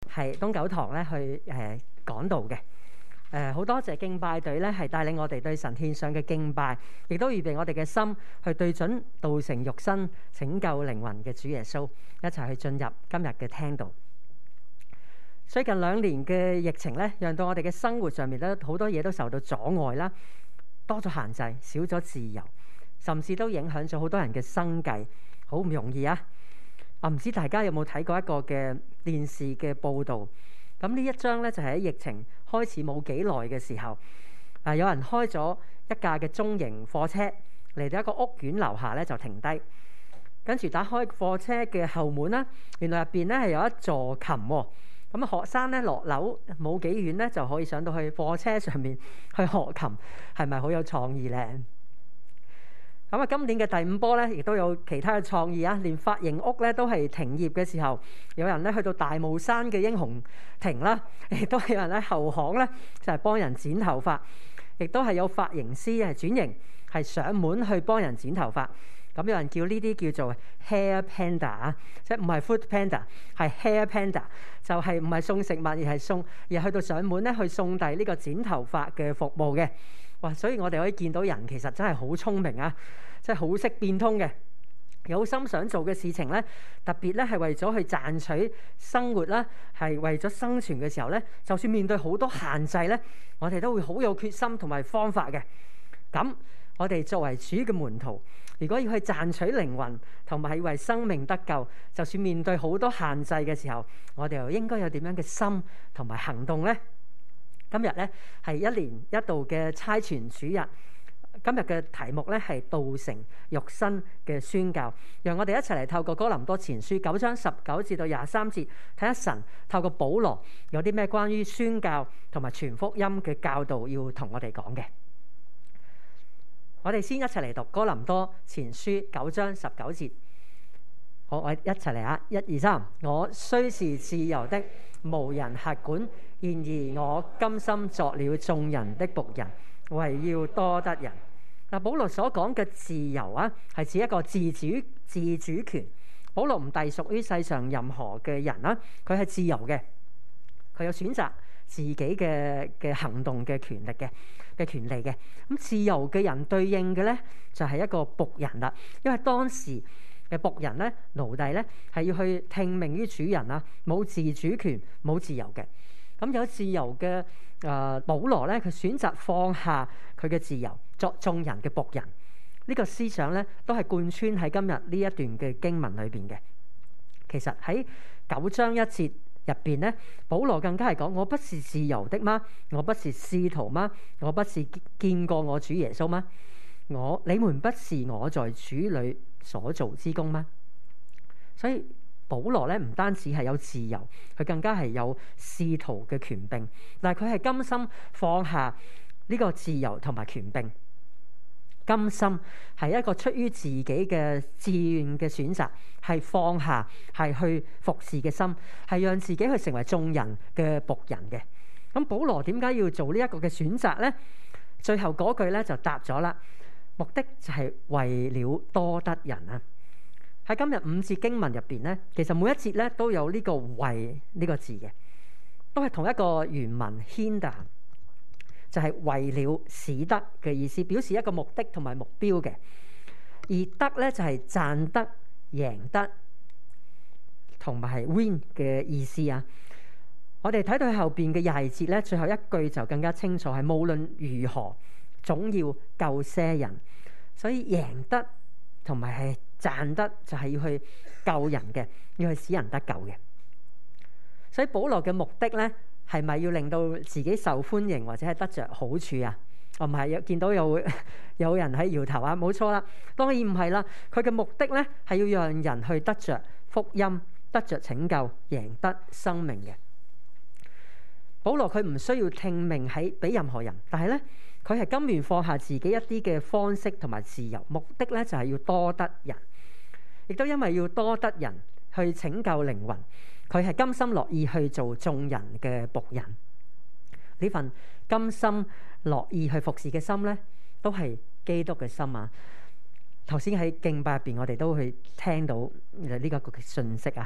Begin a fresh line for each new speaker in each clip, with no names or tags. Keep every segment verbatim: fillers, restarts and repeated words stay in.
係東九堂咧去誒講道嘅。誒好多謝敬拜隊咧，係帶領我哋對神獻上嘅敬拜，亦都預備我哋嘅心去對準道成肉身拯救靈魂嘅主耶穌，一齊去進入今日嘅聽道。最近兩年嘅疫情咧，讓到我哋嘅生活上面咧好多嘢都受到阻礙啦，多咗限制，少咗自由，甚至都影響咗好多人嘅生計，好唔容易啊！我唔知大家有冇睇過一個嘅電視嘅報導？咁呢一張咧就係喺疫情開始冇幾耐嘅時候，啊有人開咗一架嘅中型貨車嚟到一個屋苑樓下咧就停低，跟住打開貨車嘅後門啦，原來入邊咧係有一座琴喎。咁啊學生咧落樓冇幾遠咧就可以上到去貨車上面去學琴，係咪好有創意咧？咁啊，今年嘅第五波咧，亦都有其他嘅創意啊！連髮型屋咧都係停業嘅時候，有人咧去到大霧山嘅英雄亭啦，亦都有人喺後巷咧就係幫人剪頭髮，亦都係有髮型師係轉型係上門去幫人剪頭髮。咁有人叫呢啲叫做 hair panda 啊，即係唔係 food panda， 係 hair panda， 就係唔係送食物而係送而係去到上門咧去送遞呢個剪頭髮嘅服務嘅。哇！所以我哋可以見到人其實真係好聰明啊，即係好識變通嘅，有心想做嘅事情咧，特別咧係為咗去賺取生活啦，係為咗生存嘅時候咧，就算面對好多限制咧，我哋都會好有決心同埋方法嘅。咁我哋作為主嘅門徒，如果要去賺取靈魂同埋係為生命得救，就算面對好多限制嘅時候，我哋又應該有點樣嘅心同埋行動呢？今日咧係一年一度嘅差傳主日，今日嘅題目咧係道成肉身嘅宣教，讓我哋一齊嚟透過哥林多前書九章十九至到廿三節，睇下神透過保羅有啲咩關於宣教同埋傳福音嘅教導要同我哋講嘅。我哋先一齊嚟讀哥林多前書九章十九節。好，我一齊嚟啊！一二三，我雖是自由的，無人轄管，然而我甘心作了眾人的僕人，為要多得人。嗱，保羅所講嘅自由啊，係指一個自主自主權。保羅唔隸屬於世上任何嘅人啦，佢係自由嘅，佢有選擇自己嘅嘅行動嘅權力嘅嘅權利嘅。咁自由嘅人對應嘅咧，就係一個僕人啦，因為當時嘅僕人咧，奴隸咧係要去聽命於主人啊，冇自主權，冇自由嘅。咁有自由嘅誒、呃、保羅咧，佢選擇放下佢嘅自由，作眾人嘅僕人。呢、這個思想咧，都係貫穿喺今日呢一段嘅經文裏邊嘅。其實喺九章一節入邊咧，保羅更加係講：我不是自由的嗎？我不是使徒嗎？我不是見過我主耶穌嗎？我你們不是我在主裏所做之功嗎？所以保羅咧唔單止係有自由，佢更加係有使徒嘅權柄。但係佢係甘心放下呢個自由同埋權柄，甘心係一個出於自己嘅自願嘅選擇，係放下係去服侍嘅心，係讓自己去成為眾人嘅僕人嘅。咁保羅點解要做呢一個嘅選擇呢？最後嗰句咧就答咗啦。目的就係為了多得人啊！喺今日五節經文入邊咧，其實每一節咧都有呢個為呢個字嘅，都係同一個原文 hinder， 就係為了使得嘅意思，表示一個目的同埋目標嘅。而得咧就係賺得、贏得同埋係 win 嘅意思啊！我哋睇到後邊嘅廿二節咧，最後一句就更加清楚，係無論如何總要救些人。所以贏得同埋係賺得就係要去救人嘅，要去使人得救嘅。所以保羅嘅目的咧，係咪要令到自己受歡迎或者係得着好處啊？我唔係見到有有人喺搖頭啊，冇錯啦，當然唔係啦。佢嘅目的咧係要讓人去得着福音，得着拯救，贏得生命嘅。保羅佢唔需要聽命喺俾任何人，但係咧，佢係甘願放下自己一啲嘅方式同埋自由，目的咧就係要多得人，亦都因為要多得人去拯救靈魂，佢係甘心樂意去做眾人嘅僕人。呢份甘心樂意去服侍嘅心咧，都係基督嘅心啊！頭先喺敬拜入邊，我哋都去聽到呢個個信息啊，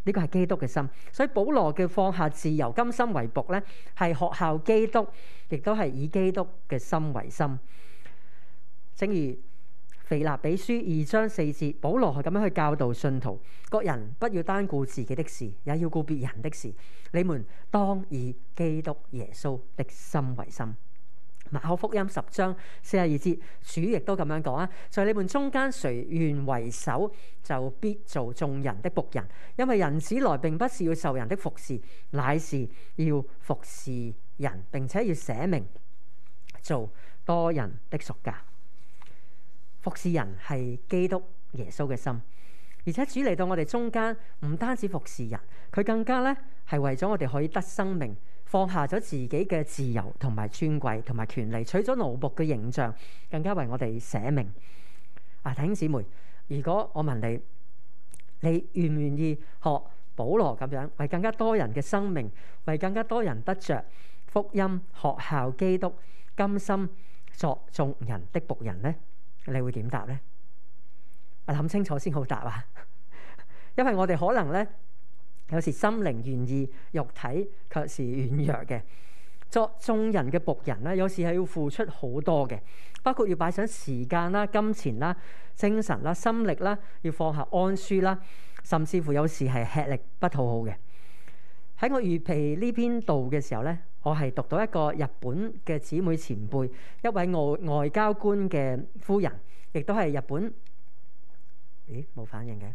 呢個係基督嘅心。所以保羅嘅放下自由，甘心為僕咧，係學效基督，亦都係以基督嘅心為心。正如腓立比書二章四節，保羅係咁樣去教導信徒：各人不要單顧自己的事，也要顧別人的事。你們當以基督耶穌的心為心。馬可福音十章四十二節，主亦都咁樣講啊，在你們中間誰願為首，就必做眾人的僕人，因為人子來並不是要受人的服侍，乃是要服侍人，並且要捨命做多人的贖價。服侍人係基督耶穌嘅心，而且主嚟到我哋中間，唔單止服侍人，佢更加咧係為咗我哋可以得生命，放下咗自己嘅自由同埋尊貴同埋權利，取咗奴僕嘅形象，更加為我哋捨命。啊，弟兄姊妹，如果我問你，你願唔願意學保羅咁樣，為更加多人嘅生命，為更加多人得着福音，學效基督，甘心作眾人的僕人呢？你會點答呢？啊，諗清楚先好答啊！因為我哋可能咧，有時心靈願意，肉體卻是軟弱嘅。作眾人嘅僕人咧，有時係要付出好多嘅，包括要擺上時間啦、金錢啦、精神啦、心力啦，要放下安舒啦，甚至乎有時係吃力不討好嘅。喺我預備呢篇道嘅時候咧，我係讀到一個日本嘅姊妹前輩，一位外外交官嘅夫人，亦都係日本。咦，冇反應嘅？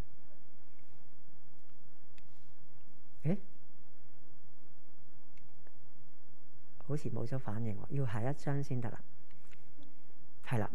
誒，好似冇咗反應喎，要下一張先得啦。係啦，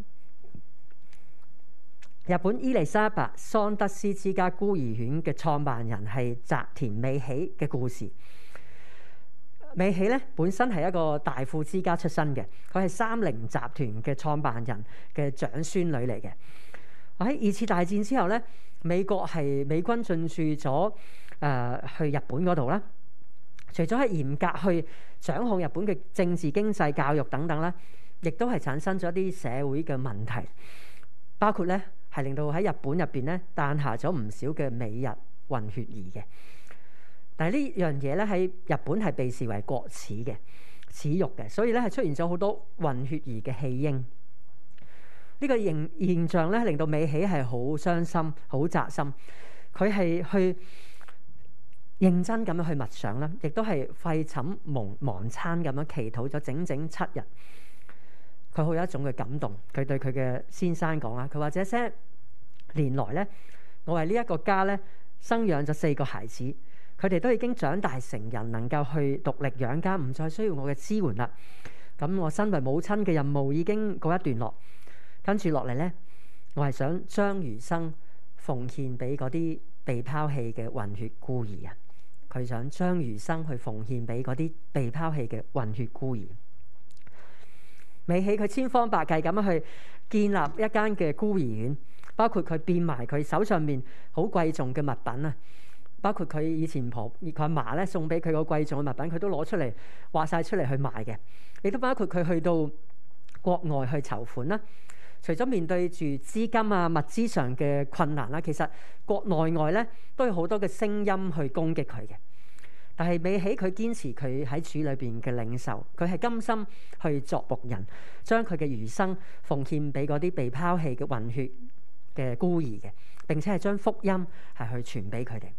日本伊麗莎白桑德斯之家孤兒院嘅創辦人係澤田美喜嘅故事。美喜咧本身係一個大富之家出身嘅，佢係三菱集團嘅創辦人嘅長孫女嚟嘅。喺二次大戰之後咧，美國係美軍進駐咗誒、呃、去日本嗰度啦。除咗係嚴格去掌控日本嘅政治、經濟、教育等等啦，亦都係產生咗一啲社會嘅問題，包括咧係令到喺日本入邊咧誕下咗唔少嘅美日混血兒嘅。但係呢樣嘢咧喺日本係被視為國恥嘅、恥辱嘅，所以咧係出現咗好多混血兒嘅棄嬰。呢、這個現現象咧令到美喜係好傷心、好扎心。佢係去認真咁樣去默想啦，亦都係廢寢忘忘餐咁樣祈禱咗整整七日。佢好有一種嘅感動，佢對佢嘅先生講啊，佢話這些年來咧，我為呢一個家咧生養咗四個孩子，佢哋都已經長大成人，能夠去獨力養家，唔再需要我嘅支援啦。咁我身為母親嘅任務已經告一段落，跟住落嚟咧，我係想將餘生奉獻俾嗰啲被拋棄嘅混血孤兒啊！佢想將餘生去奉獻俾嗰啲被拋棄嘅混血孤兒。美喜佢千方百計咁樣去建立一間嘅孤兒院，包括佢變埋佢手上面好貴重嘅物品啊！包括佢以前婆佢阿嫲咧送俾佢個貴重嘅物品，佢都攞出嚟畫晒出嚟去賣嘅。亦都包括佢去到國外去籌款啦。除咗面對住資金啊、物資上嘅困難啦，其實國內外咧都有好多嘅聲音去攻擊佢嘅。但係美喜佢堅持佢喺主裏邊嘅領受，佢係甘心去作僕人，將佢嘅餘生奉獻俾嗰啲被拋棄嘅混血嘅孤兒嘅，並且係將福音係去傳俾佢哋。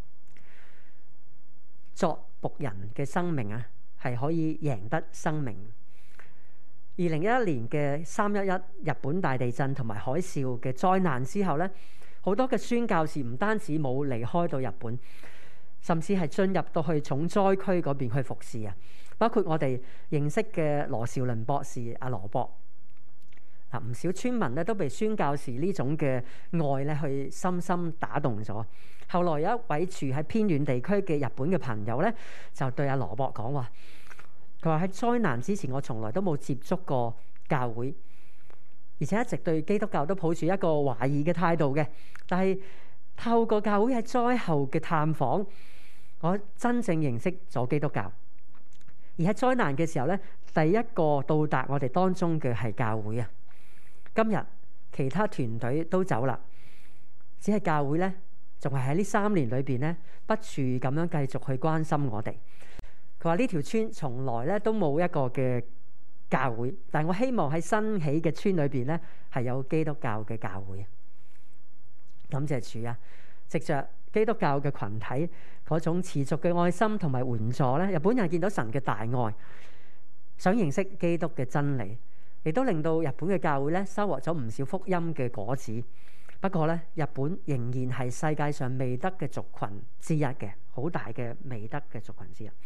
作僕人嘅生命啊，係可以贏得生命。二零一一年嘅三一一日本大地震同埋海嘯嘅災難之後咧，好多嘅宣教士唔單止冇離開到日本，甚至係進入到去重災區嗰邊去服侍啊！包括我哋認識嘅羅兆倫博士阿羅博嗱，唔少村民咧都被宣教士呢種嘅愛咧去深深打動咗。後來有一位住喺偏遠地區嘅日本嘅朋友咧，就對阿羅博講話，佢話喺災難之前，我從來都冇接觸過教會，而且一直對基督教都抱住一個懷疑嘅態度嘅。但係透過教會喺災後嘅探訪，我真正認識咗基督教。而喺災難嘅時候咧，第一個到達我哋當中嘅係教會啊。今日其他團隊都走啦，只係教會咧仲係喺呢三年裏邊咧，不住咁樣繼續去關心我哋。佢話呢條村從來咧都冇一個嘅教會，但係我希望喺新起嘅村裏邊咧係有基督教嘅教會。感謝主啊！藉着基督教嘅群體嗰種持續嘅愛心同埋援助咧，日本人見到神嘅大愛，想認識基督嘅真理，亦都令到日本嘅教會咧收穫咗唔少福音嘅果子。不過咧，日本仍然係世界上未得嘅族群之一嘅，好大嘅未得嘅族群之一。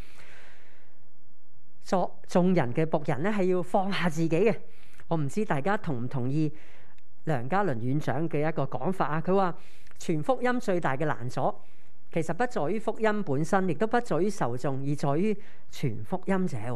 作眾人嘅僕人咧，係要放下自己嘅。我唔知大家同唔同意梁家麟院長嘅一個講法啊？佢話傳福音最大嘅難阻，其實不在於福音本身，亦都不在於受眾，而在於傳福音者。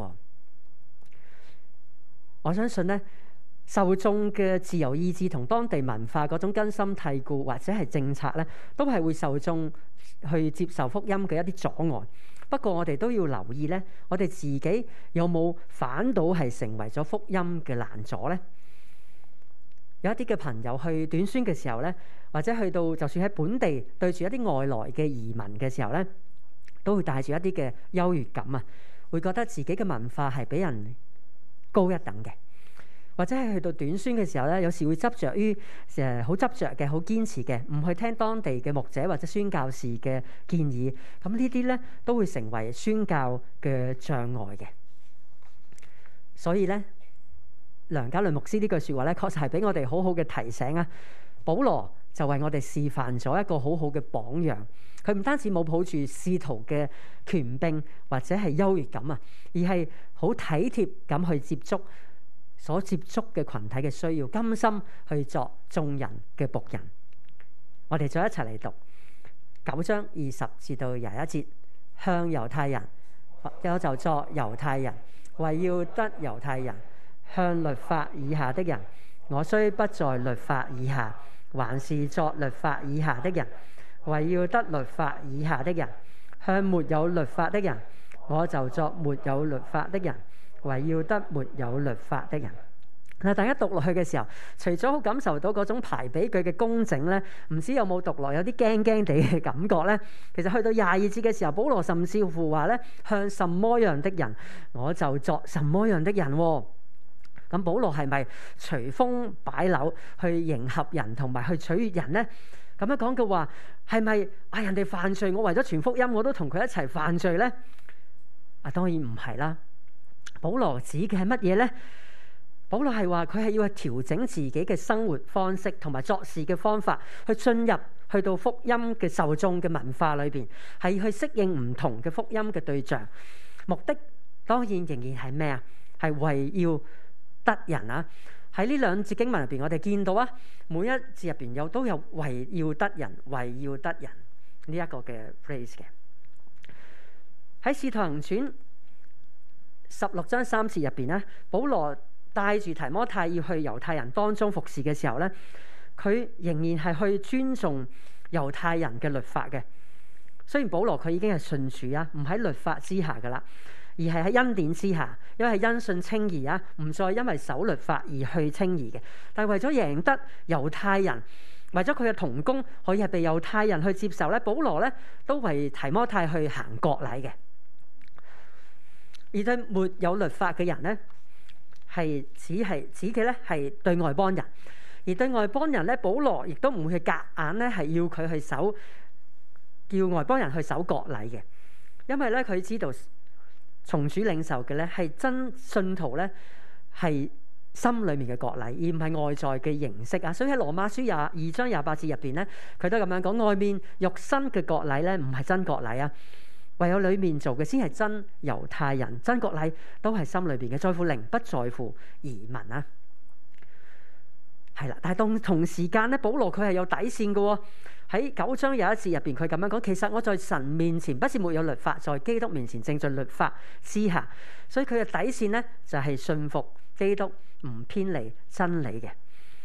我相信咧，受眾嘅自由意志同當地文化嗰種根深蒂固，或者係政策咧，都係會受眾去接受福音嘅一啲阻礙。不過我哋都要留意咧，我哋自己有冇反倒係成為咗福音嘅難阻咧？有一啲嘅朋友去短宣嘅時候咧，或者去到就算喺本地對住一啲外來嘅移民嘅時候咧，都會帶住一啲嘅優越感啊，會覺得自己嘅文化係比人高一等嘅。或者係去到短宣嘅時候咧，有時會執着於誒好執着嘅、好堅持嘅，唔去聽當地嘅牧者或者宣教士嘅建議。咁呢啲咧都會成為宣教嘅障礙嘅。所以咧，梁家麟牧師呢句説話咧，確實係俾我哋好好嘅提醒啊！保羅就為我哋示範咗一個好好嘅榜樣。佢唔單止冇抱住使徒嘅權柄或者係優越感啊，而係好體貼咁去接觸所接觸嘅群體嘅需要，甘心去作眾人嘅僕人。我哋再一齊嚟讀九章二十至到廿一節。向猶太人，我就作猶太人，為要得猶太人；向律法以下的人，我雖不在律法以下，還是作律法以下的人，為要得律法以下的人；向沒有律法的人，我就作沒有律法的人，為要得沒有律法的人。嗱，大家讀落去嘅時候，除咗好感受到嗰種排比句嘅工整咧，唔知有冇讀落有啲驚驚地嘅感覺咧？其實去到廿二節嘅時候，保羅甚至乎話咧：向什麼樣的人，我就作什麼樣的人。咁保羅係咪隨風擺柳去迎合人同埋去取悅人咧？咁樣講嘅話，係咪啊人哋犯罪，我為咗傳福音，我都同佢一齊犯罪咧？啊，當然唔係啦。保羅指嘅係乜嘢咧？保羅係話佢係要去調整自己嘅生活方式同埋作事嘅方法，去進入去到福音嘅受眾嘅文化裏邊，係去適應唔同嘅福音嘅對象。目的當然仍然係咩啊？係為要得人啊！喺呢兩節經文入邊，我哋見到啊，每一節入邊有都有為要得人、為要得人呢一個嘅 phrase 嘅。喺《使徒行傳》十六章三節入邊咧，保羅帶住提摩太要去猶太人當中服侍嘅時候咧，佢仍然係去尊重猶太人嘅律法嘅。雖然保羅佢已經係信主啊，唔喺律法之下噶啦，而係喺恩典之下，因為係因信稱義啊，唔再因為守律法而去稱義嘅。但係為咗贏得猶太人，為咗佢嘅同工可以係被猶太人去接受咧，保羅咧都為提摩太去行割禮嘅。而對沒有律法嘅人咧，係只係指嘅咧係對外邦人，而對外邦人咧，保羅亦都唔會去夾硬咧係要佢去守，叫外邦人去守割禮嘅，因為咧佢知道從主領受嘅咧係真信徒咧係心裏面嘅割禮，而唔係外在嘅形式啊。所以喺羅馬書廿二章廿八節入邊咧，佢都咁樣講：外面肉身嘅割禮咧唔係真割禮啊。唯有裏面做嘅先係真猶太人，真割禮都係心裏邊嘅，在乎靈，不在乎儀文啊。係啦，但係當同時間咧，保羅佢係有底線嘅喎。喺九章有一節入邊，佢咁樣講：其實我在神面前不是沒有律法，在基督面前正在律法之下。所以佢嘅底線咧就係信服基督，唔偏離真理嘅。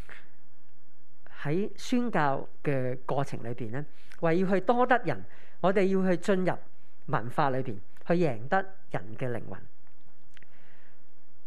喺宣教嘅過程裏邊咧，為要去多得人，我哋要去進入文化裏邊去贏得人嘅靈魂。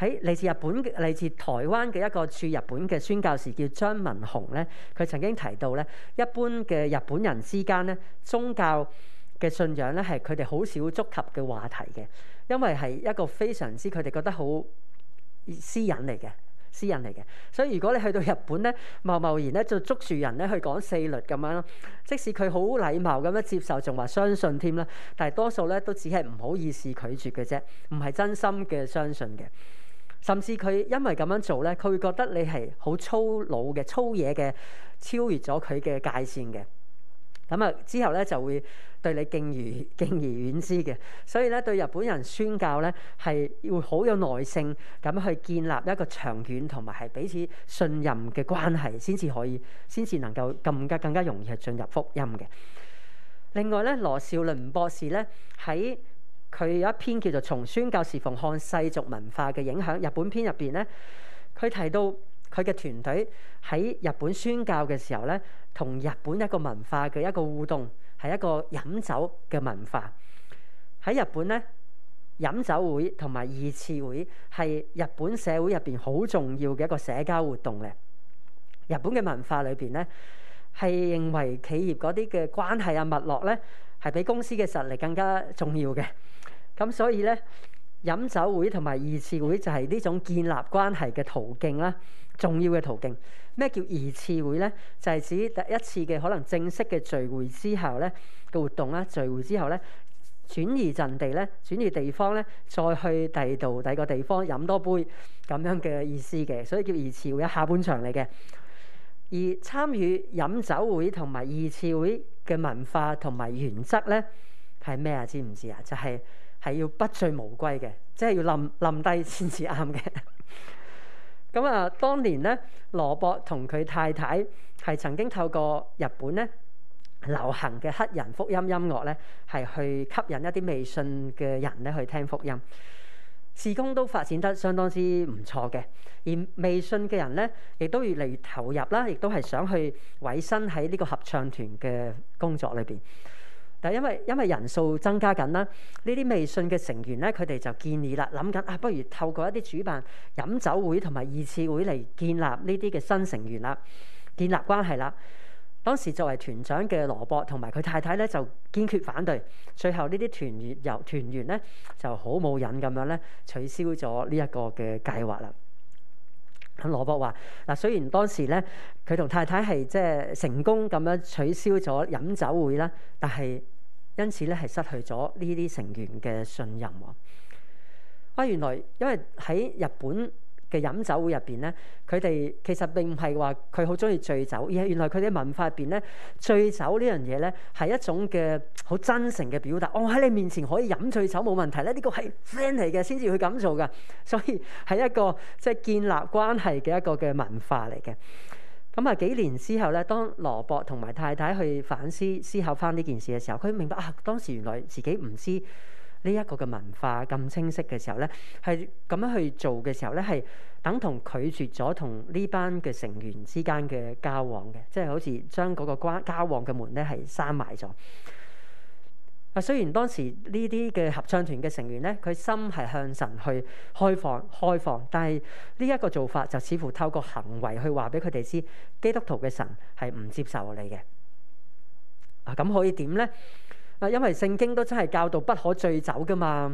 喺嚟自日本嘅嚟自台灣嘅一個駐日本嘅宣教士叫張文雄咧，佢曾經提到咧，一般嘅日本人之間咧，宗教嘅信仰咧係佢哋好少觸及嘅話題嘅，因為係一個非常之佢哋覺得好私隱嚟嘅。私人嚟嘅，所以如果你去到日本咧，貿貿然咧就捉住人咧去講四律咁樣咯，即使佢好禮貌咁樣接受，仲話相信添啦，但係多數咧都只係唔好意思拒絕嘅啫，唔係真心嘅相信嘅。甚至佢因為咁樣做咧，佢會覺得你係好粗魯嘅、粗野嘅，超越咗佢嘅界線嘅。咁啊之後咧就會對你敬而敬而遠之嘅，所以咧對日本人宣教咧係要好有耐性咁去建立一個長遠同埋係彼此信任嘅關係，先至可以，先至能夠更加更加容易係進入福音嘅。另外咧，羅兆倫博士咧喺佢有一篇叫做《從宣教侍奉看世俗文化嘅影響》日本篇入邊咧，佢提到佢嘅團隊喺日本宣教嘅時候咧，同日本一個文化嘅一個互動係一個飲酒嘅文化。喺日本咧，飲酒會同埋二次會係日本社會入邊好重要嘅一個社交活動咧。日本嘅文化裏邊咧，係認為企業嗰啲嘅關係啊、脈絡咧，係比公司嘅實力更加重要嘅。咁所以咧，飲酒會同埋二次會就係呢種建立關係嘅途徑啦，重要嘅途徑。咩叫二次會咧？就係指第一次嘅可能正式嘅聚會之後咧嘅活動啦，聚會之後咧轉移陣地咧，轉移地方咧，再去第二度第二個地方飲多杯咁樣嘅意思嘅，所以叫二次會，下半場嚟嘅。而參與飲酒會同埋二次會嘅文化同埋原則咧係咩啊？知唔知啊？就係、是、係要不醉無歸嘅，即係要冧冧低先至啱嘅。咁啊，當年咧，羅博同佢太太係曾經透過日本咧流行嘅黑人福音音樂咧，係去吸引一啲未信嘅人咧去聽福音。事工都發展得相當之唔錯嘅，而未信嘅人咧，亦都越嚟越投入啦，亦都係想去委身喺呢個合唱團嘅工作裏邊。但係因為因為人數增加緊啦，呢啲未信嘅成員咧，佢哋就建議啦，諗緊啊，不如透過一啲主辦飲酒會同埋二次會嚟建立呢啲嘅新成員啦，建立關係啦。當時作為團長嘅羅博同埋佢太太咧，就堅決反對。最後呢啲團員由團員咧就好冇癮咁樣咧，取消咗呢一個嘅計劃啦。咁羅博話嗱，雖然當時咧佢同太太係即係成功咁樣取消咗飲酒會啦，但係因此咧係失去咗呢啲成員嘅信任喎。啊，原來因為喺日本嘅飲酒會入邊咧，佢哋其實並唔係話佢好中意醉酒，而係原來佢哋文化入邊咧，醉酒呢樣嘢咧係一種嘅好真誠嘅表達。我、哦、喺你面前可以飲醉酒冇問題咧，呢、這個係 friend 嚟嘅先至會咁做噶，所以係一個即係、就是、建立關係嘅一個嘅文化嚟嘅。咁啊幾年之後咧，當羅博同埋太太去反思思考翻呢件事嘅時候，佢明白啊，當時原來自己唔知呢一個嘅文化咁清晰嘅時候咧，係咁樣去做嘅時候咧，係等同拒絕咗同呢班嘅成員之間嘅交往嘅，即係好似將嗰個關交往嘅門咧係閂埋咗。啊，雖然當時呢啲嘅合唱團嘅成員咧，佢心係向神去開放開放，但係呢一個做法就似乎透過行為去話俾佢哋知，基督徒嘅神係唔接受你嘅。啊，咁可以點咧？啊，因為聖經都真係教導不可醉酒噶嘛。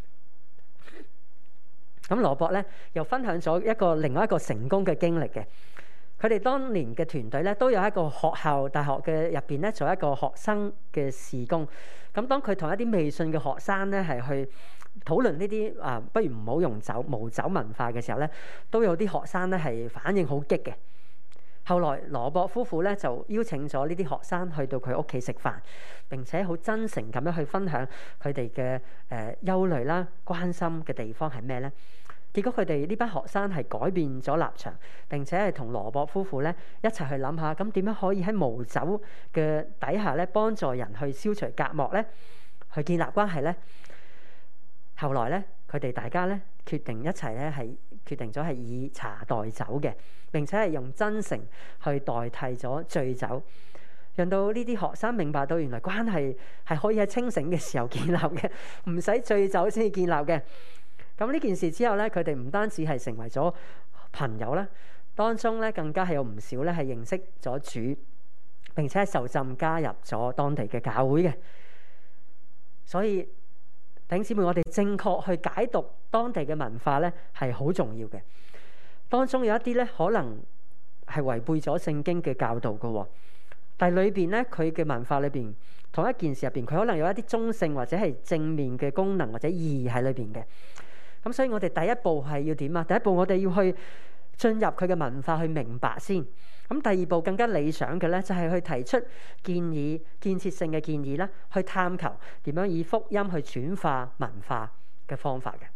咁羅博咧又分享咗一個另外一個成功嘅經歷嘅。佢哋當年嘅團隊咧都有一個學校大學嘅入邊咧做一個學生嘅事工。咁當佢同一啲未信嘅學生咧係去討論呢啲啊，不如唔好用酒無酒文化嘅時候咧，都有啲學生咧係反應好激嘅。後來羅博夫婦咧就邀請咗呢啲學生去到佢屋企食飯，並且好真誠咁樣去分享佢哋嘅誒憂慮啦、關心嘅地方係咩咧？結果佢哋呢班學生係改變咗立場，並且係同羅博夫婦咧一齊去諗下，咁點樣可以喺無酒嘅底下咧幫助人去消除隔膜咧，去建立關係咧？後來咧，佢哋大家咧決定一齊咧係決定咗係以茶代酒嘅，並且係用真誠去代替咗醉酒，讓到呢啲學生明白到原來關係係可以喺清醒嘅時候建立嘅，唔使醉酒先至建立嘅。 咁呢件事之後咧，佢哋唔單止係成為咗朋友啦，當中咧更加係有唔少咧係認識咗主，並且受浸加入咗當地嘅教會嘅。所以弟兄姊妹，我哋正確去解讀當地嘅文化咧係好重要嘅。當中有一啲咧可能係違背咗聖經嘅教導嘅，但係裏邊咧佢嘅文化裏邊同一件事入邊，佢可能有一啲中性或者係正面嘅功能或者意義喺裏邊嘅。咁所以我哋第一步係要點啊？第一步我哋要去進入佢嘅文化去明白先。咁第二步更加理想嘅咧，就係去提出建議、建設性嘅建議啦，去探求點樣以福音去轉化文化嘅方法嘅。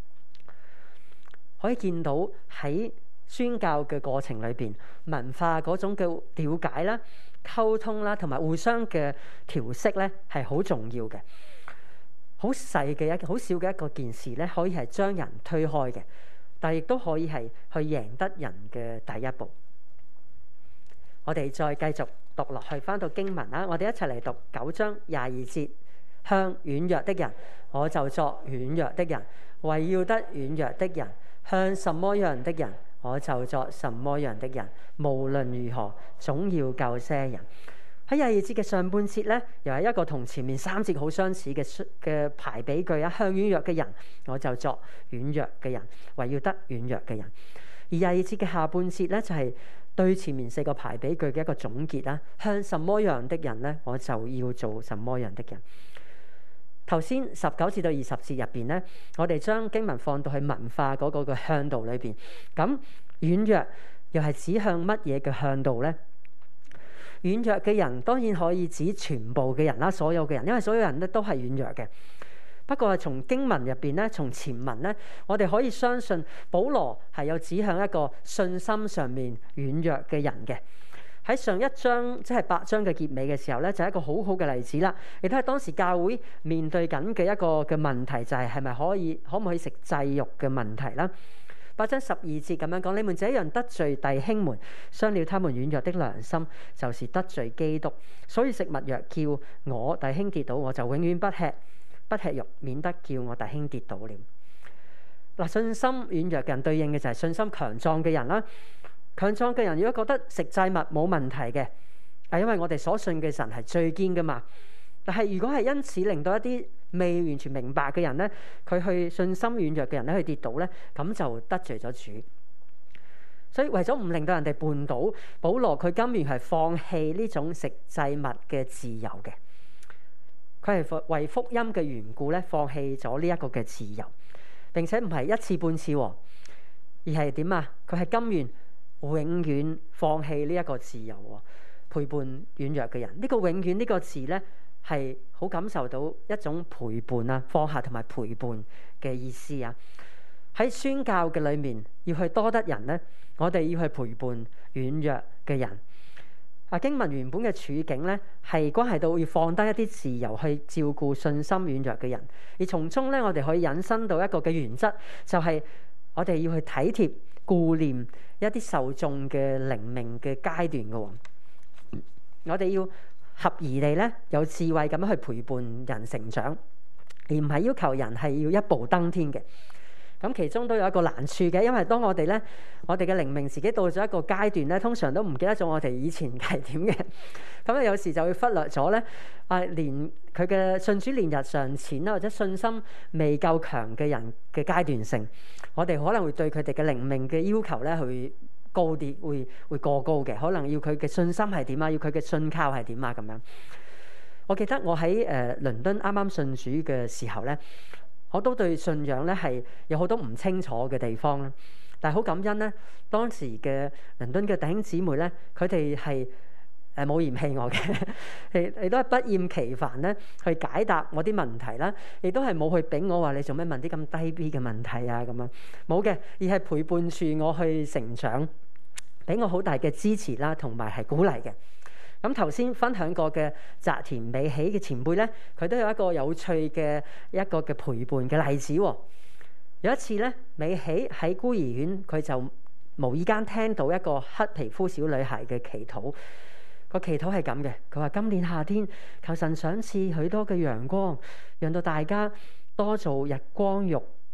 可以見到喺宣教嘅過程裏邊，文化嗰種嘅了解啦、溝通啦，同埋互相嘅調適咧，係好重要嘅。好細嘅一好少嘅一個件事咧，可以係將人推開嘅，但係亦都可以係去贏得人嘅第一步。我哋再繼續讀落去，翻到經文啦，我哋一齊嚟讀九章廿二節。向軟弱的人，我就作軟弱的人；為要得軟弱的人，向什麼樣的人，我就作什麼樣的人。無論如何，總要救些人。喺廿二節嘅上半節咧，又係一個同前面三節好相似嘅嘅排比句啊。向軟弱嘅人，我就作軟弱嘅人；為要得軟弱嘅人。而廿二節嘅下半節咧，就係、是、對前面四個排比句嘅一個總結啦。向什麼樣的人咧，我就要做什麼樣的人。頭先十九節到二十節入邊咧，我哋將經文放到去文化嗰個嘅向度裏邊。咁軟弱又係指向乜嘢嘅向度咧？軟弱嘅人當然可以指全部嘅人啦，所有嘅人，因為所有人咧都係軟弱嘅。不過係從經文入邊咧，從前文咧，我哋可以相信保羅係有指向一個信心上面軟弱嘅人嘅。喺上一章即係八章嘅結尾嘅時候咧，就係一個好好嘅例子啦。亦都係當時教會面對緊嘅一個嘅問題，就係係咪可以可唔可以食祭肉嘅問題啦。八章十二節咁樣講：你們這樣得罪弟兄們，傷了他們軟弱的良心，就是得罪基督。所以食物若叫我弟兄跌倒，我就永遠不吃不吃肉，免得叫我弟兄跌倒了。嗱，信心軟弱嘅人對應嘅就係信心強壯嘅人啦。強壯嘅人如果覺得食祭物冇問題嘅，係因為我哋所信嘅神係最堅噶嘛。但係如果係因此令到一啲未完全明白嘅人咧，佢去信心軟弱嘅人咧去跌倒咧，咁就得罪咗主。所以為咗唔令到人哋絆倒，保羅佢甘願係放棄呢種食祭物嘅自由嘅。佢係為福音嘅緣故咧，放棄咗呢一個嘅自由，並且唔係一次半次，而係點啊？佢係甘願永遠放棄呢一個自由，陪伴軟弱嘅人。呢個永遠呢個字咧，係好感受到一種陪伴啊，放下同埋陪伴嘅意思啊。喺宣教嘅裏面，要去多得人咧，我哋要去陪伴軟弱嘅人。啊，經文原本嘅處境咧，係關係到要放低一啲自由去照顧信心軟弱嘅人，而從中咧，我哋可以引申到一個嘅原則，就係、是、我哋要去體貼顧念一啲受眾嘅靈命嘅階段嘅。我哋要合宜地咧，有智慧咁樣去陪伴人成長，而唔係要求人係要一步登天嘅。咁其中都有一個難處嘅，因為當我哋咧，我哋嘅靈命自己到咗一個階段咧，通常都唔記得咗我哋以前係點嘅。咁咧有時就會忽略咗咧，啊，連佢嘅信主年日尚淺啦，或者信心未夠強嘅人嘅階段性，我哋可能會對佢哋嘅靈命嘅要求咧去高啲，會會過高嘅，可能要佢嘅信心係點啊，要佢嘅信靠係點啊咁樣。我記得我喺誒、呃、倫敦啱啱信主嘅時候咧，我都對信仰咧係有好多唔清楚嘅地方啦，但係好感恩咧，當時嘅倫敦嘅弟兄姊妹咧，佢哋係誒冇嫌棄我嘅，亦亦都係不厭其煩咧去解答我啲問題啦，亦都係冇去俾我話你做咩問啲咁低 B 嘅問題啊咁樣，冇嘅，而係陪伴住我去成長，俾我好大嘅支持啦，同埋係鼓勵嘅。咁頭先分享過嘅澤田美喜嘅前輩咧，佢都有一個有趣嘅一個嘅陪伴嘅例子。有一次咧，美喜喺孤兒院，佢就無意間聽到一個黑皮膚小女孩嘅祈禱。個祈禱係咁嘅，佢話：今年夏天，求神賞賜許多嘅陽光，讓到大家多做日光浴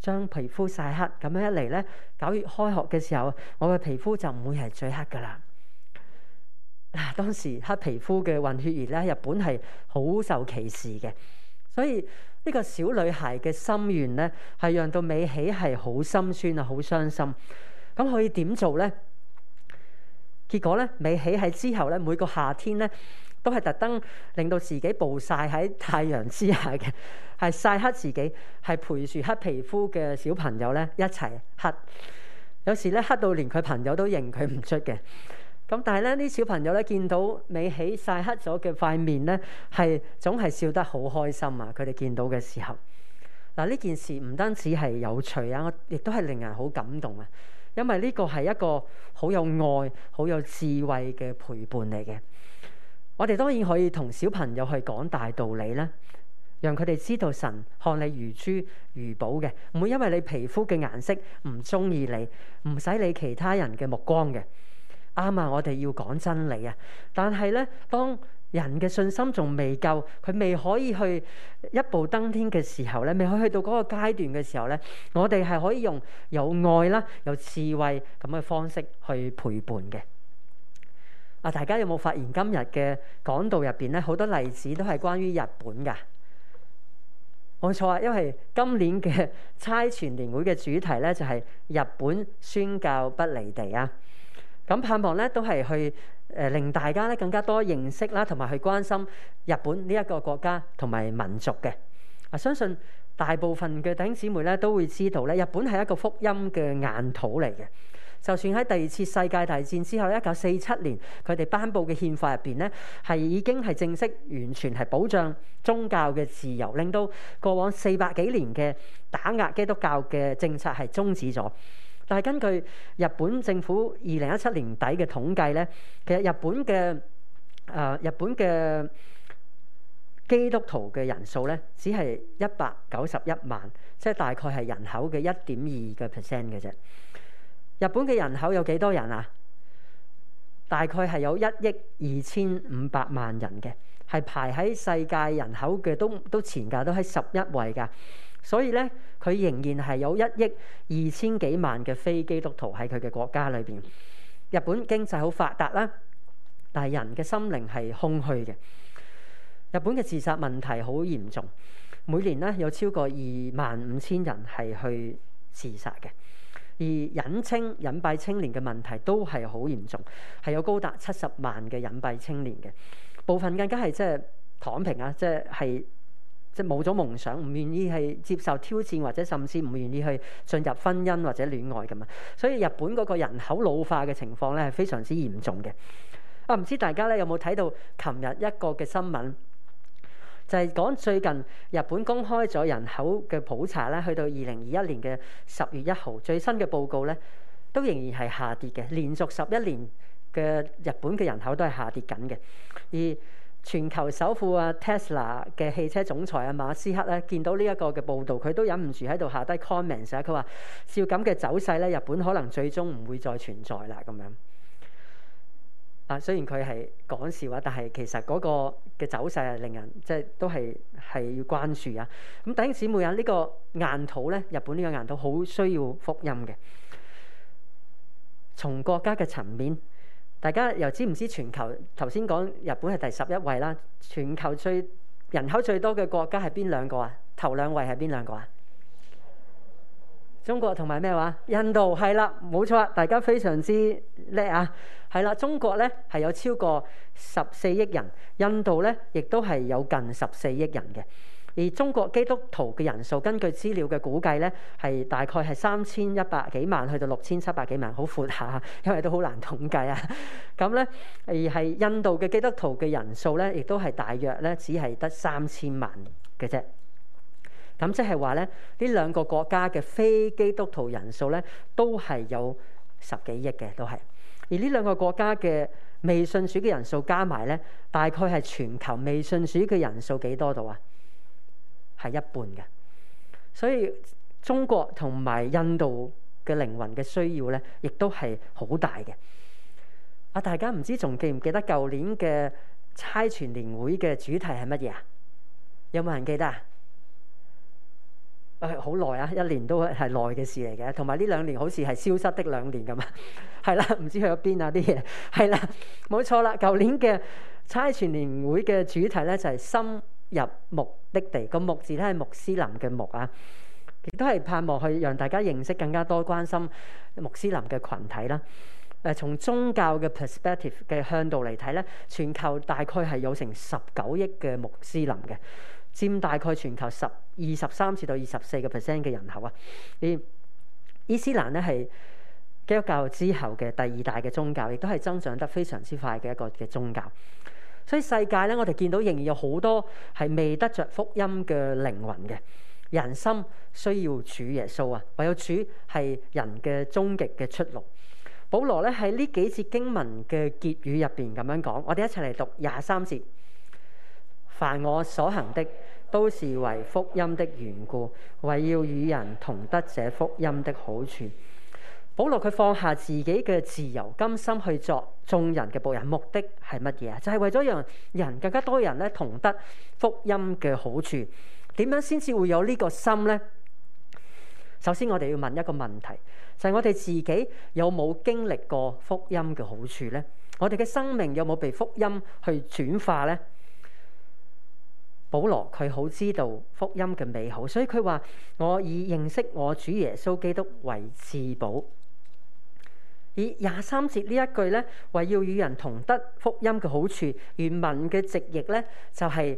將皮膚曬黑，咁樣一嚟咧，九月開學嘅時候，我嘅皮膚就唔會係最黑噶啦。當時黑皮膚嘅混血兒咧，日本係好受歧視嘅，所以呢個小女孩嘅心願咧，係讓到美喜係好心酸啊，好傷心。咁可以點做咧？結果咧，美喜喺之後咧，每個夏天咧，都係特登令到自己暴曬喺太陽之下嘅，係曬黑自己，係陪住黑皮膚嘅小朋友咧一齊黑。有時咧黑到連佢朋友都認佢唔出嘅。咁但係咧，啲小朋友咧見到美喜曬黑咗嘅塊面咧，係總係笑得好開心啊！佢哋見到嘅時候，嗱，呢件事唔單止係有趣啊，亦都係令人好感動啊！因為呢個係一個好有愛、好有智慧嘅陪伴嚟嘅。我哋當然可以同小朋友去講大道理啦，讓佢哋知道神看你如珠如寶嘅，唔會因為你皮膚嘅顏色唔中意你，唔使理其他人嘅目光嘅。啱啊！我哋要講真理啊！但係咧，當人嘅信心仲未夠，佢未可以去一步登天嘅時候咧，未可以去到嗰個階段嘅時候咧，我哋係可以用有愛啦、有智慧咁嘅方式去陪伴嘅。啊！大家有冇發現今日嘅講道入邊咧，好多例子都係關於日本㗎？冇錯啊，因為今年嘅差傳年會嘅主題咧就係日本宣教不離地啊！咁盼望咧都係去誒、呃、令大家咧更加多認識啦，同埋去關心日本呢一個國家同埋民族嘅。啊，相信大部分嘅弟兄姊妹咧都會知道咧，日本係一個福音嘅硬土嚟嘅。就算喺第二次世界大戰之後，一九四七年佢哋頒布嘅憲法入邊咧，係已經係正式完全係保障宗教嘅自由，令到過往四百幾年嘅打壓基督教嘅政策係終止咗。但係根據日本政府二零一七年底嘅統計咧，其實日本嘅誒、呃、日本嘅基督徒嘅人數咧，只係一百九十一萬，即係大概係人口嘅一點二個 percent 嘅啫。日本嘅人口有幾多人啊？大概係有一億二千五百萬人嘅，係排喺世界人口嘅都都前㗎，都喺十一位㗎。所以咧，佢仍然係有一億二千幾萬嘅非基督徒喺佢嘅國家裏邊。日本經濟好發達啦，但係人嘅心靈係空虛嘅。日本嘅自殺問題好嚴重，每年咧有超過二萬五千人係去自殺嘅。而隱青隱蔽青年嘅問題都係好嚴重，係有高達七十萬嘅隱蔽青年嘅，部分更加係即係躺平啊，即係係。即係冇咗夢想，唔願意係接受挑戰，或者甚至唔願意去進入婚姻或者戀愛咁啊。所以日本嗰個人口老化嘅情況咧係非常之嚴重嘅。啊，唔知大家咧有冇睇到琴日一個嘅新聞，就係講最近日本公開咗人口嘅普查咧，去到二零二一年嘅十月一號最新嘅報告咧，都仍然係下跌嘅，連續十一年嘅日本嘅人口都係下跌緊嘅，而全球首富啊 Tesla 嘅汽車總裁啊馬斯克咧，見到呢一個嘅報導，佢都忍唔住喺度下低 comments 啊。佢話：照咁嘅走勢咧，日本可能最終唔會再存在啦。咁樣啊，雖然佢係講笑話，但係其實嗰個嘅走勢係令人即係都係係要關注啊。咁弟兄姊妹啊，呢個硬土咧，日本呢個硬土好需要福音嘅。從國家嘅層面。大家又知唔知全球頭先講日本係第十一位啦？全球最人口最多嘅國家係邊兩個啊？頭兩位係邊兩個啊？中國同埋咩話？印度係啦，冇錯啊！大家非常之叻啊！係啦，中國咧係有超過十四億人，印度咧亦都係有近十四億人嘅。而中國基督徒嘅人數，根據資料嘅估計咧，係大概係三千一百幾萬去到六千七百幾萬，好闊下，因為都好難統計啊。咁咧，而係印度嘅基督徒嘅人數咧，亦都係大約咧，只係得三千萬嘅啫。咁即係話咧，呢兩個國家嘅非基督徒人數咧，都係有十幾億嘅，都係。而呢兩個國家嘅未信主嘅人數加埋咧，大概係全球未信主嘅人數幾多度啊？係一半嘅，所以中國同埋印度嘅靈魂嘅需要咧，亦都係好大嘅。啊，大家唔知仲記唔記得舊年嘅差傳年會嘅主題係乜嘢啊？有冇人記得啊？ 誒好耐啊，一年都係耐嘅事嚟嘅，同埋呢兩年好似係消失的兩年咁啊，係啦，唔知去咗邊啊啲嘢，係啦，冇錯啦。舊年嘅差傳年會嘅主題咧就係深入牧的地，個牧字咧係穆斯林嘅牧啊，亦都係盼望去讓大家認識更加多關心穆斯林嘅群體啦。誒從宗教嘅 perspective 嘅向度嚟睇咧，全球大概係有成十九億嘅穆斯林嘅，佔大概全球十二十三至到二十四個 percent 嘅人口啊。而伊斯蘭咧係基督教之後嘅第二大嘅宗教，亦都係增長得非常之快嘅一個嘅宗教。所以世界咧，我哋見到仍然有好多係未得着福音嘅靈魂嘅人心，需要主耶穌啊！唯有主係人嘅終極嘅出路。保羅咧喺呢幾節經文嘅結語入邊咁樣講，我哋一齊嚟讀廿三節。凡我所行的，都是為福音的緣故，為要與人同得這福音的好處。保羅佢放下自己嘅自由，甘心去作眾人嘅僕人，目的係乜嘢啊？就係、是、為咗讓人更加多人咧同得福音嘅好處。點樣先至會有呢個心呢？首先我哋要問一個問題，就係、是、我哋自己有冇經歷過福音嘅好處呢？我哋嘅生命有冇被福音去轉化呢？保羅佢好知道福音嘅美好，所以佢話：我以認識我主耶穌基督為至寶。以廿三節呢一句咧，為要與人同得福音嘅好處，原文嘅直譯咧就係、是、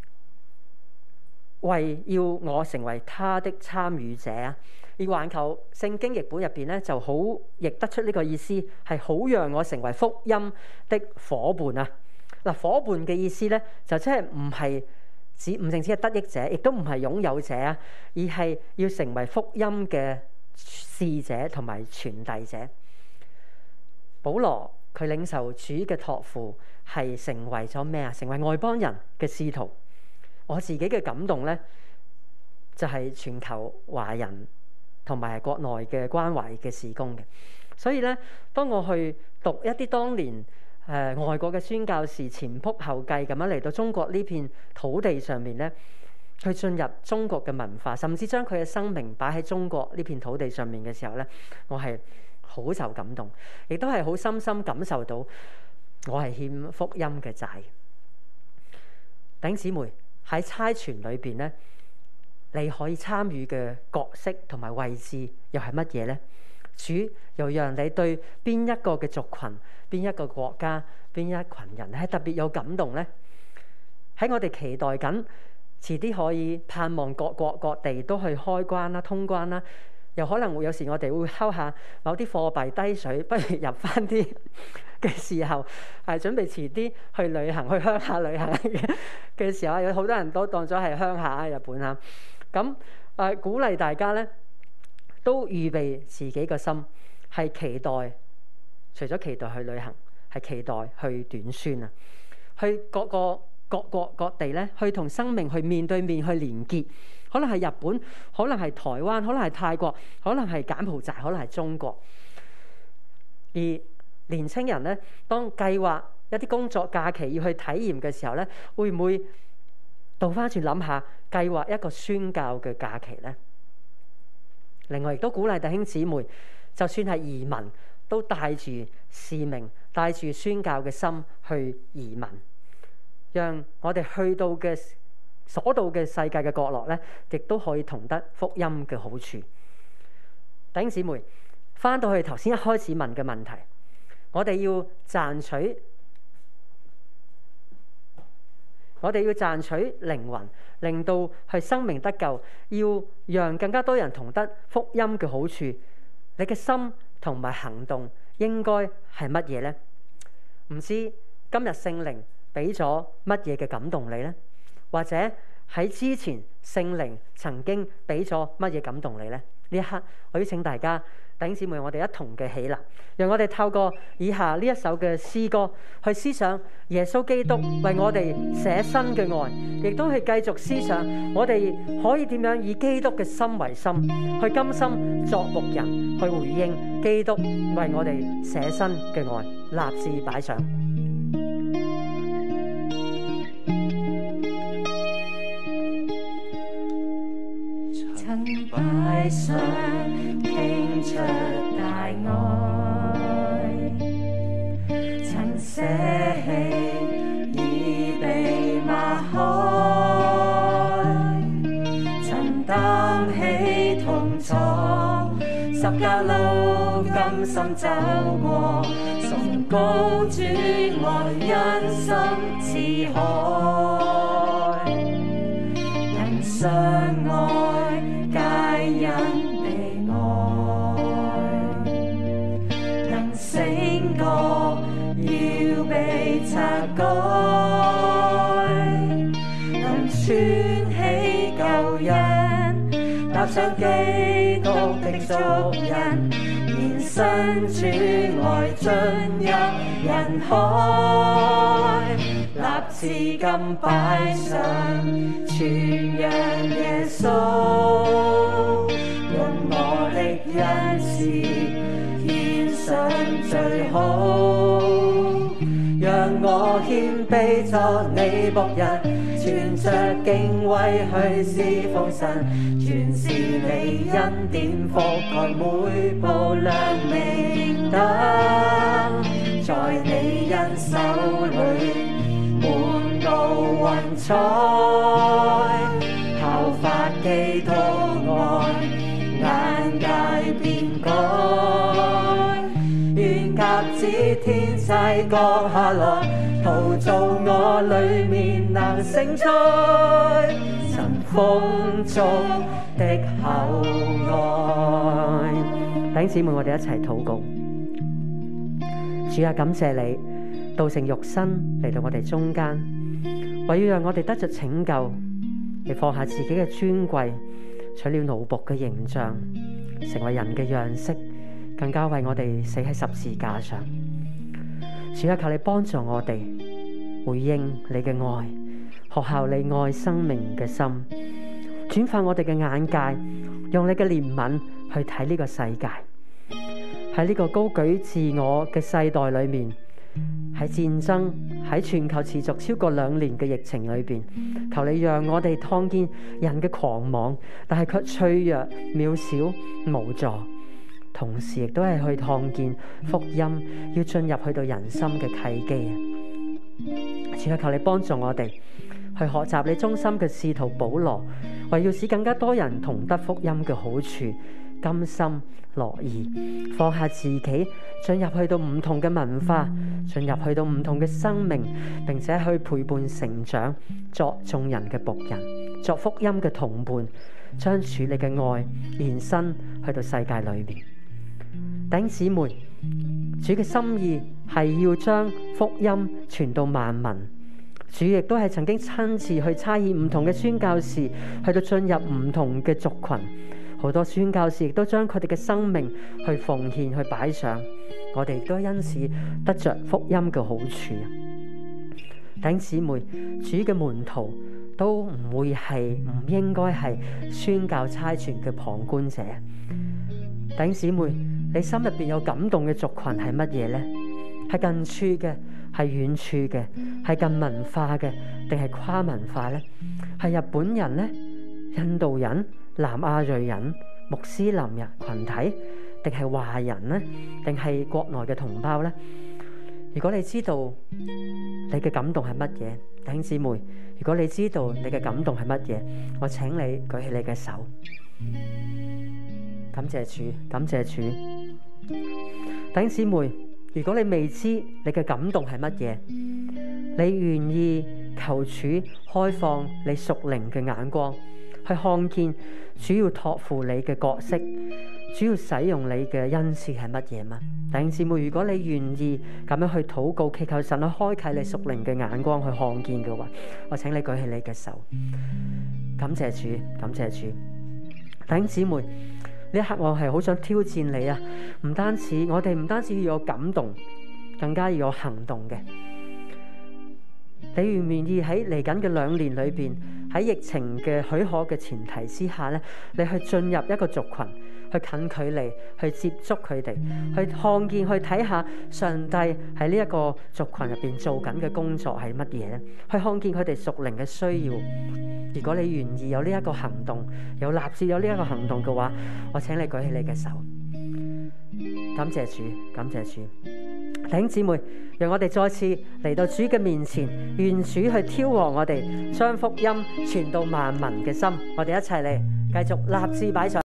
為要我成為他的參與者啊。而環球聖經譯本入邊咧就好譯得出呢個意思，係好讓我成為福音的夥伴啊。嗱，夥伴嘅意思咧就即係唔係只唔淨止係得益者，亦都唔係擁有者啊，而係要成為福音嘅使者同埋傳遞者。保羅佢領受主嘅託付，係成為咗咩啊？成為外邦人嘅使徒。我自己嘅感動咧，就係、是、全球華人同埋國內嘅關懷嘅事工嘅。所以咧，當我去讀一啲當年誒、呃、外國嘅宣教士前仆後繼咁樣嚟到中國呢片土地上面咧，去進入中國嘅文化，甚至將佢嘅生命擺喺中國呢片土地上面嘅時候咧，我係好受感動，亦都係好深深感受到我係欠福音嘅債。弟兄姊妹，喺差傳裏邊咧，你可以參與嘅角色同埋位置又係乜嘢呢？主又讓你對邊一個嘅族群、邊一個國家、邊一群人係特別有感動呢？喺我哋期待緊，遲啲可以盼望各國各地都去開關啦、通關啦。又可能會有時我哋會敲下某啲貨幣低水，不如入翻啲嘅時候，係準備遲啲去旅行，去鄉下旅行嘅時候，有好多人都當咗係鄉下啊，日本啊。咁誒鼓勵大家咧，都預備自己個心，係期待，除咗期待去旅行，係期待去短宣啊，去各個各國各地咧，去同生命去面對面去連結。可能係日本，可能係台灣，可能係泰國，可能係柬埔寨，可能係中國。而年青人咧，當計劃一啲工作假期要去體驗嘅時候咧，會唔會倒翻轉諗下計劃一個宣教嘅假期呢？另外亦都鼓勵弟兄姊妹，就算係移民，都帶住使命，帶住宣教嘅心去移民，讓我哋去到嘅所到嘅世界嘅角落咧，亦都可以同得福音嘅好處。弟兄姊妹，翻到去頭先一開始問嘅問題，我哋要賺取，我哋要賺取靈魂，令到係生命得救，要讓更加多人同得福音嘅好處。你嘅心同埋行動應該係乜嘢呢？唔知今日聖靈俾咗乜嘢嘅感動你呢？或者喺之前聖靈曾經俾咗乜嘢感動你呢？呢一刻我邀請大家弟兄姊妹，我哋一同嘅起立，讓我哋透過以下呢一首嘅詩歌去思想耶穌基督為我哋捨身嘅愛，亦都係繼續思想我哋可以點樣以基督嘅心為心，去甘心作牧人，去回應基督為我哋捨身嘅愛，立志擺上。
曾
擺上傾出大愛，曾捨棄已被抹開，曾擔起痛楚，十架路甘心走過，崇高主愛因心似海，能相愛皆因被愛，能醒覺要被拆改，能穿起舊恩，踏上基督的足印，延伸主愛進入人海，立志今擺上傳揚耶穌，用我的恩賜獻上最好，讓我謙卑作你僕人，存着敬畏去侍奉神，全是你恩典覆蓋每步亮明燈，在你恩手裏滿布雲彩，效法基督愛，眼界變改，願鴿子天際降下來，陶造我裏面能承載神豐足的厚愛。弟兄姊妹，我哋一齊禱告。主啊，感謝你道成肉身嚟到我哋中間，為要讓我哋得着拯救，你放下自己嘅尊貴，取了奴僕嘅形象，成為人嘅樣式，更加為我哋死喺十字架上。主啊，求你幫助我哋回應你嘅愛，學效你愛生命嘅心，轉化我哋嘅眼界，用你嘅憐憫去睇呢個世界。喺呢個高舉自我嘅世代裏面，喺戰爭，喺全球持續超過兩年嘅疫情裏邊，求你讓我哋看見人嘅狂妄，但係卻脆弱、渺小、無助，同時亦都係去看見福音要進入去到人心嘅契機。主啊，求你幫助我哋去學習你忠心嘅使徒保羅，為要使更加多人同得福音嘅好處，甘心樂意放下自己，進入去到唔同嘅文化，進入去到唔同嘅生命，並且去陪伴成長，作眾人嘅僕人，作福音嘅同伴，將主你嘅愛延伸去到世界裏面。弟兄姊妹，主嘅心意係要將福音傳到萬民，主亦都係曾經親自去差遣唔同嘅宣教士去到進入唔同嘅族群。好多宣教士亦都將佢哋嘅生命去奉獻去擺上，我哋亦都因此得着福音嘅好處。弟兄姊妹，主嘅門徒都唔會係唔應該係宣教差傳嘅旁觀者。弟兄姊妹，你心入邊有感動嘅族群係乜嘢呢？係近處嘅，係遠處嘅，係近文化嘅，定係跨文化呢？係日本人呢？印度人？南亞裔人、穆斯林人群體，定係華人呢？定係國內嘅同胞呢？如果你知道你嘅感動係乜嘢，弟兄姊妹，如果你知道你嘅感動係乜嘢，我請你舉起你嘅手，感謝主，感謝主。弟兄姊妹，如果你未知你嘅感動係乜嘢，你願意求主開放你屬靈嘅眼光，去看見主要託付你嘅角色，主要使用你嘅恩賜係乜嘢嗎？弟兄姊妹，如果你願意咁樣去禱告，祈求神去開啟你屬靈嘅眼光去看見嘅話，我請你舉起你嘅手，感謝主，感謝主。弟兄姊妹，呢一刻我係好想挑戰你啊！唔單止我哋唔單止要有感動，更加要有行動嘅。 你願唔願意喺嚟緊嘅兩年裏邊，喺疫情嘅許可嘅前提之下咧，你去進入一個族群，去近距離去接觸佢哋，去看見去睇下上帝喺呢一個族群入邊做緊嘅工作係乜嘢咧？去看見佢哋屬靈嘅需要。如果你願意有呢一個行動，有立志有呢一個行動嘅話，我請你舉起你嘅手。感謝主，感謝主。弟兄姊妹，讓我哋再次嚟到主嘅面前，願主去挑旺我哋，將福音傳到萬民嘅心。我哋一齊嚟繼續立志擺上。